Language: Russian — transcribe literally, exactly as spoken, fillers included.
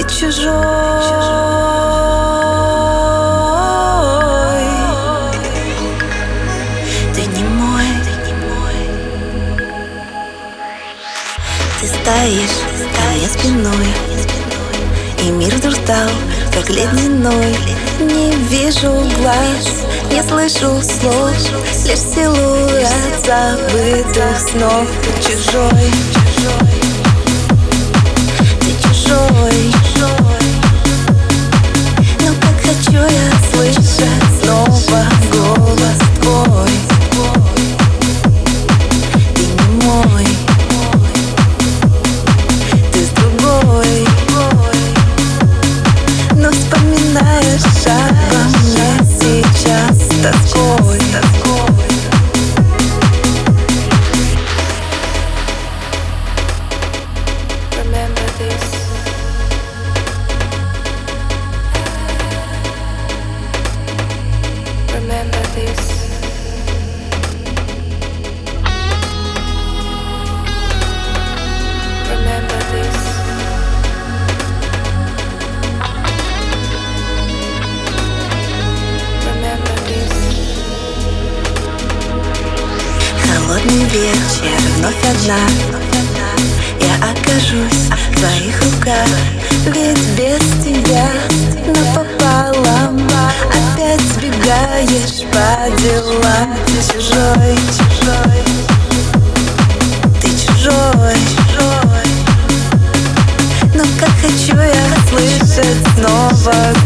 Ты чужой, ты не мой. Ты стоишь ко мне спиной, и мир вдруг стал как ледяной. Не вижу глаз, не слышу слов, лишь силуэт забытых снов. Ты чужой, ты чужой. Но как хочу я слышать снова голос твой. Ты не мой, ты с другой. Но вспоминаешь обо мне сейчас с тоской. Remember this. Remember this. Remember this. Remember this. Холодный вечер, вновь одна. Я окажусь в твоих руках, ведь без тебя напополам опять сбегаешь по делам. Ты чужой, чужой, ты чужой. Но как хочу я слышать снова